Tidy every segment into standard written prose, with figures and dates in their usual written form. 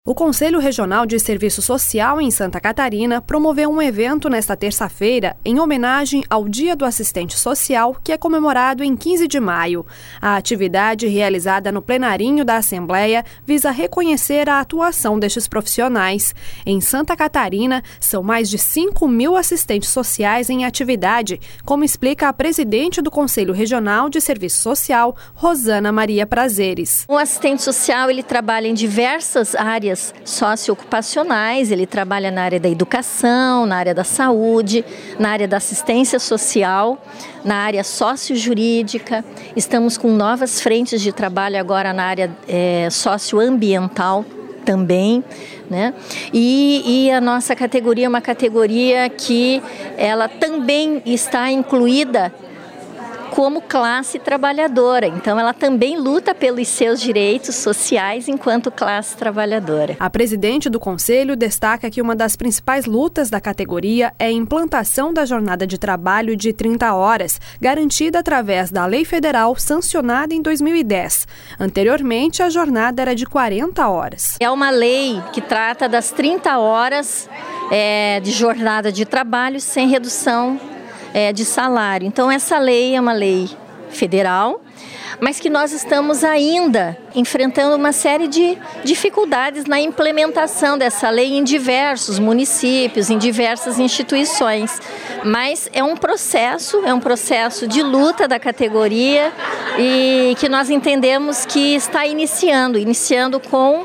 O Conselho Regional de Serviço Social em Santa Catarina promoveu um evento nesta terça-feira em homenagem ao Dia do Assistente Social, que é comemorado em 15 de maio. A atividade, realizada no plenarinho da Assembleia, visa reconhecer a atuação destes profissionais. Em Santa Catarina, são mais de 5.000 assistentes sociais em atividade, como explica a presidente do Conselho Regional de Serviço Social, Rosana Maria Prazeres. O assistente social ele trabalha em diversas áreas socioocupacionais, ele trabalha na área da educação, na área da saúde, na área da assistência social, na área sociojurídica. Estamos com novas frentes de trabalho agora na área socioambiental também, né? E a nossa categoria é uma categoria que ela também está incluída como classe trabalhadora. Então, ela também luta pelos seus direitos sociais enquanto classe trabalhadora. A presidente do Conselho destaca que uma das principais lutas da categoria é a implantação da jornada de trabalho de 30 horas, garantida através da lei federal sancionada em 2010. Anteriormente, a jornada era de 40 horas. É uma lei que trata das 30 horas de jornada de trabalho sem redução de salário. Então, essa lei é uma lei federal, mas que nós estamos ainda enfrentando uma série de dificuldades na implementação dessa lei em diversos municípios, em diversas instituições. Mas é um processo de luta da categoria e que nós entendemos que está iniciando com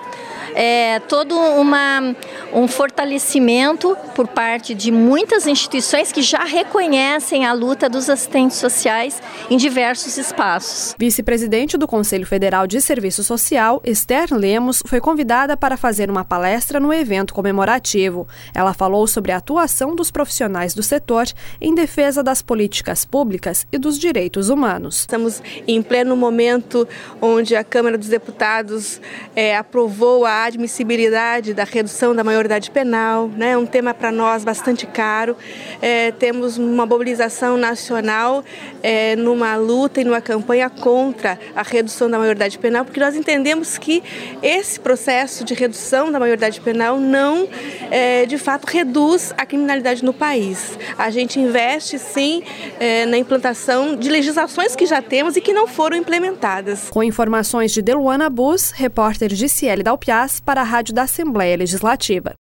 todo um fortalecimento por parte de muitas instituições que já reconhecem a luta dos assistentes sociais em diversos espaços. Vice-presidente do Conselho Federal de Serviço Social, Esther Lemos, foi convidada para fazer uma palestra no evento comemorativo. Ela falou sobre a atuação dos profissionais do setor em defesa das políticas públicas e dos direitos humanos. Estamos em pleno momento onde a Câmara dos Deputados aprovou a admissibilidade da redução da maioridade penal, né? Um tema para nós bastante caro. Temos uma mobilização nacional numa luta e numa campanha contra a redução da maioridade penal, porque nós entendemos que esse processo de redução da maioridade penal não, de fato, reduz a criminalidade no país. A gente investe, sim, na implantação de legislações que já temos e que não foram implementadas. Com informações de Deluana Bus, repórter Giciele Dalpiaz, para a Rádio da Assembleia Legislativa.